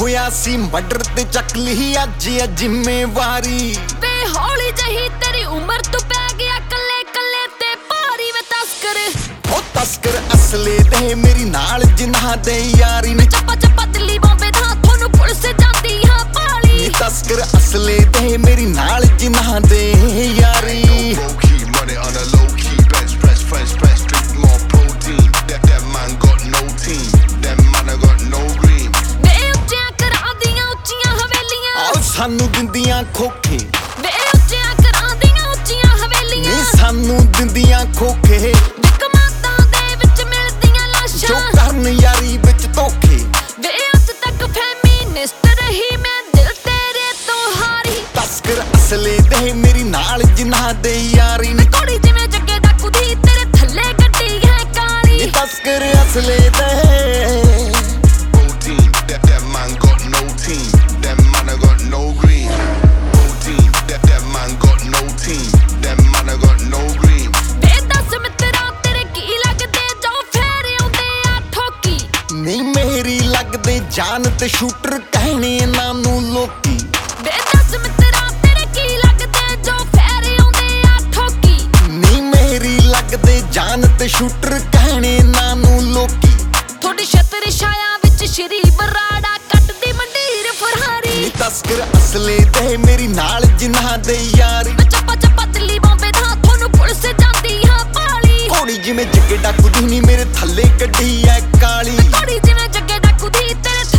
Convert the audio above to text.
ਹੋਇਆ ਸੀ ਮਰਡਰ ਤੇ ਚੱਕ ਲਈ ਅੱਜ ਆ ਜ਼ਿੰਮੇਵਾਰੀ ਵੇ ਹੌਲੀ ਜਹੀ ਤੇਰੀ ਉਮਰ ਤੂੰ ਪੈ ਗਿਆ ਕੱਲੇ ਕੱਲੇ ਤੇ ਭਾਰੀ ਵੇ ਤਸਕਰ ਉਹ ਤਸਕਰ ਅਸਲੇ ਦੇ ਮੇਰੀ ਨਾਲ ਜਿਨ੍ਹਾਂ ਦੇ ਯਾਰੀ ਨੇ ਚੱਪਾ ਚੱਪਾ ਦਿੱਲੀ ਬੰਬੇ ਦਾ ਤੁਹਾਨੂੰ ਪੁਲਿਸ ਜਾਂਦੀ ਹਾਂ ਭਾਲੀ ਤਸਕਰ ਅਸਲੇ ਦੇ ਮੇਰੀ ਨਾਲ ਜਿਨ੍ਹਾਂ ਦੇ ਯਾਰੀ ਸਾਨੂੰ ਦਿੰਦੀਆਂ ਖੋਖੇ ਵੇ ਉੱਚੀਆਂ ਕਰਾਂਦੀਆਂ ਉੱਚੀਆਂ ਹਵੇਲੀਆਂ ਨੀ ਸਾਨੂੰ ਦਿੰਦੀਆਂ ਖੋਖੇ ਕਮਾਤਾਂ ਦੇ ਵਿੱਚ ਮਿਲਦੀਆਂ ਲਾਸ਼ਾਂ ਜੋ ਕਰਨ ਯਾਰੀ ਵਿੱਚ ਧੋਖੇ ਵੇ ਅੱਜ ਤੱਕ ਫੈਮਿਨਿਸਟ ਰਹੀ ਮੈਂ ਦਿਲ ਤੇਰੇ ਤੋਂ ਹਾਰੀ ਤਸਕਰ ਅਸਲੇ ਦੇ ਮੇਰੀ ਨਾਲ ਜਿਨ੍ਹਾਂ ਦੇ ਯਾਰੀ ਨੇ ਕੋੜੀ ਜਿਵੇਂ ਜੱਗੇ ਡਾਕੂ ਦੀ ਤੇਰੇ ਥੱਲੇ ਗੱਡੀ ਹੈ ਕਾਲੀ ਤਸਕਰ ਅਸਲੇ ਦੇ ਨੀ ਮੇਰੀ ਲੱਗਦੇ ਜਾਨ ਤੇ ਸ਼ੂਟਰ ਕਹਿਣੇ ਇਹਨਾਂ ਨੂੰ ਲੋਕੀ ਵੇ ਦੱਸ ਮਿੱਤਰਾ ਤੇਰੇ ਕੀ ਲੱਗਦੇ ਜੋ ਫੇਰੇ ਆਉਂਦੇ ਆ ਠੋਕੀ ਨੀ ਮੇਰੀ ਲੱਗਦੇ ਜਾਨ ਤੇ ਸ਼ੂਟਰ ਕਹਿਣੇ ਇਹਨਾਂ ਨੂੰ ਲੋਕੀ ਥੋੜੀ ਛਤਰ ਛਾਇਆ ਵਿੱਚ ਸ਼੍ਰੀ ਬਰਾੜਾ ਕੱਟਦੀ ਮੰਡੀਰ ਫਰਹਾਰੀ ਨੀ ਤਸਕਰ ਅਸਲੇ ਦੇ ਮੇਰੀ ਨਾਲ ਜਿਨ੍ਹਾਂ ਦੇ ਯਾਰੀ ਚੱਪਾ ਚੱਪਾ ਦਿੱਲੀ ਬੰਬੇ ਦਾ ਤੁਹਾਨੂੰ ਪੁਲਿਸ ਜਾਂਦੀ ਹਾਂ ਭਾਲੀ ਘੋੜੀ ਜਿਵੇਂ ਜੱਗੇ ਡਾਕੂ ਦੀ ਨੀ ਮੇਰੇ ਥੱਲੇ ਗੱਡੀ ਐ ਕਾਲੀ ਕੋੜੀ ਜਿਵੇਂ ਜੱਗੇ ਡਾਕੂ ਦੀ ਤੇਰੇ